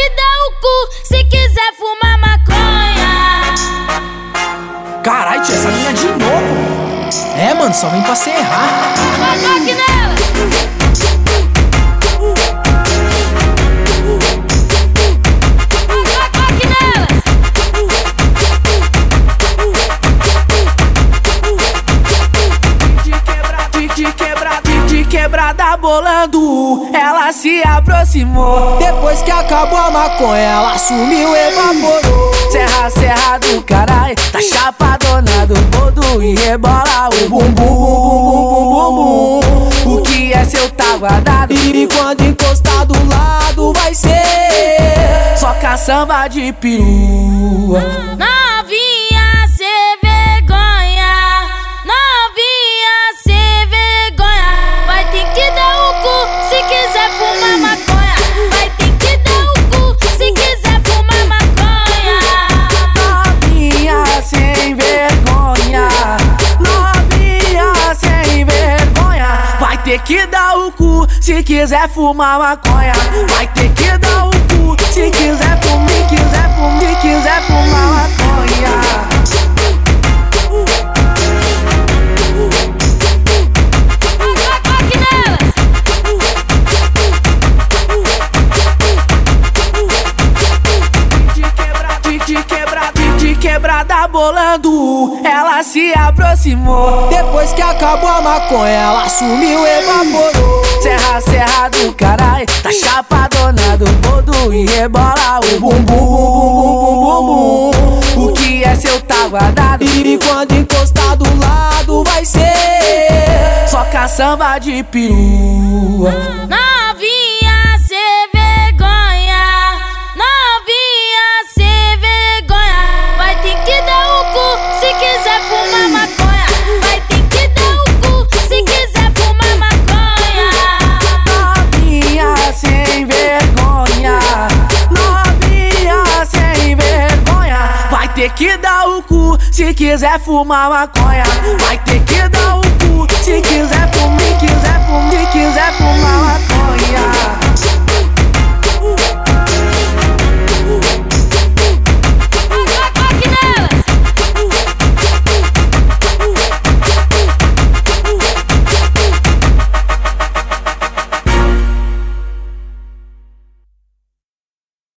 que dar o cu se quiser fumar maconha. Carai, tia, essa mina de novo. É, mano, só vem pra se errar. Toque nela. Toque nela. De quebrada bolando, ela se aproximou. Depois que acabou a maconha, ela sumiu, evaporou. Serra do carai, tá chapadona do bordo e rebola o bum bum bum bum bum bum. O que é seu tá guardado, e quando encostar do lado vai ser só caçamba de perua. Novinha, cê vergonha. Novinha, cê vergonha. Vai ter que dar o cu se quiser fumar maconha. Vai ter que dar o cu se quiser fumar maconha. Novinha sem vergonha, novinha sem vergonha. Vai ter que dar o cu se quiser fumar maconha. Vai ter que dar o cu se quiser fumar, quiser fumar maconha. Toque nela. De quebrada bolando, ela se aproximou. Depois que acabou a maconha, ela sumiu, evaporou. Serra do carai, tá chapadona do bordo e rebola o bum bum bum bum bum bum. O que é seu tá guardado, e quando encostar do lado vai ser só caçamba de perua. Novinha, cê vergonha. Novinha, cê vergonha. Vai ter que dar o cu se quiser fumar maconha. Vai ter que dar o cu se quiser fumar maconha. Novinha sem vergonha, novinha sem vergonha. Vai ter que dar o cu se quiser fumar maconha. Vai ter que dar o cu se quiser fumar, quiser fumar maconha.